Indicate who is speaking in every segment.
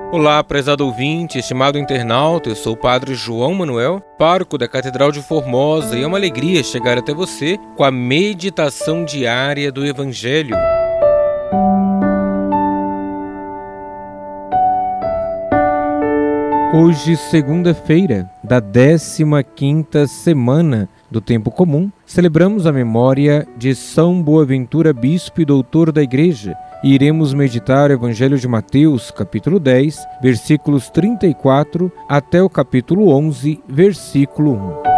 Speaker 1: Olá, prezado ouvinte, estimado internauta, eu sou o Padre João Manuel, pároco da Catedral de Formosa, e é uma alegria chegar até você com a meditação diária do Evangelho. Hoje, segunda-feira da 15ª semana do Tempo Comum, celebramos a memória de São Boaventura, Bispo e Doutor da Igreja, e iremos meditar o Evangelho de Mateus, capítulo 10, versículos 34 até o capítulo 11, versículo 1.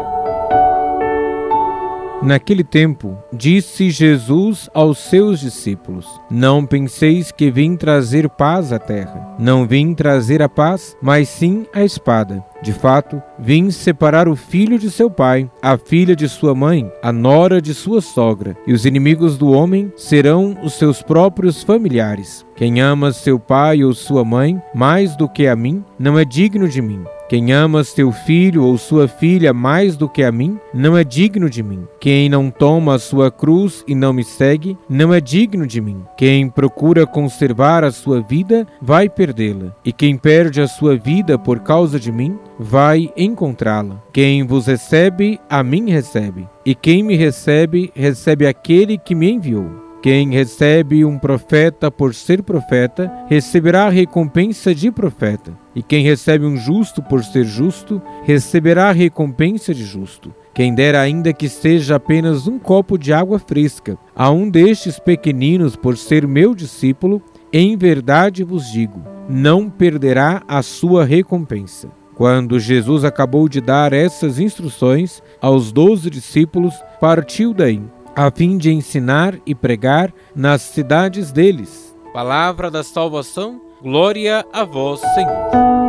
Speaker 1: Naquele tempo, disse Jesus aos seus discípulos: Não penseis que vim trazer paz à terra. Não vim trazer a paz, mas sim a espada. De fato, vim separar o filho de seu pai, a filha de sua mãe, a nora de sua sogra, e os inimigos do homem serão os seus próprios familiares. Quem ama seu pai ou sua mãe mais do que a mim, não é digno de mim. Quem ama seu filho ou sua filha mais do que a mim, não é digno de mim. Quem não toma a sua cruz e não me segue, não é digno de mim. Quem procura conservar a sua vida, vai perdê-la. E quem perde a sua vida por causa de mim, vai encontrá-la. Quem vos recebe, a mim recebe. E quem me recebe, recebe aquele que me enviou. Quem recebe um profeta por ser profeta, receberá a recompensa de profeta. E quem recebe um justo por ser justo, receberá a recompensa de justo. Quem dera ainda que seja apenas um copo de água fresca a um destes pequeninos por ser meu discípulo, em verdade vos digo, não perderá a sua recompensa. Quando Jesus acabou de dar essas instruções aos 12 discípulos, partiu daí, a fim de ensinar e pregar nas cidades deles. Palavra da salvação, glória a vós, Senhor.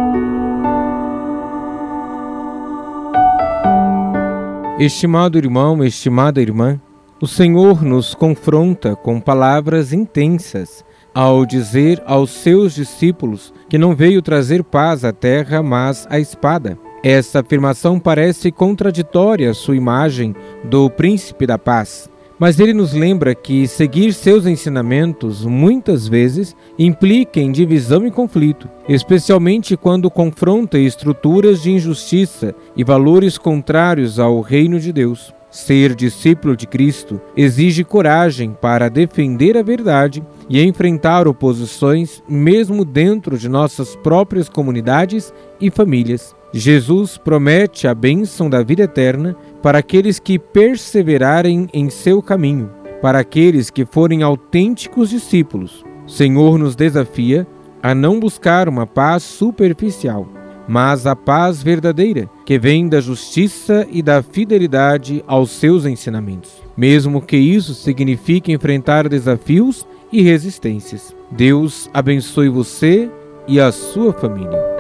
Speaker 1: Estimado irmão, estimada irmã, o Senhor nos confronta com palavras intensas ao dizer aos seus discípulos que não veio trazer paz à terra, mas a espada. Essa afirmação parece contraditória à sua imagem do príncipe da paz. Mas ele nos lembra que seguir seus ensinamentos muitas vezes implica em divisão e conflito, especialmente quando confronta estruturas de injustiça e valores contrários ao reino de Deus. Ser discípulo de Cristo exige coragem para defender a verdade e enfrentar oposições mesmo dentro de nossas próprias comunidades e famílias. Jesus promete a bênção da vida eterna para aqueles que perseverarem em seu caminho, para aqueles que forem autênticos discípulos. O Senhor nos desafia a não buscar uma paz superficial, mas a paz verdadeira, que vem da justiça e da fidelidade aos seus ensinamentos, mesmo que isso signifique enfrentar desafios e resistências. Deus abençoe você e a sua família.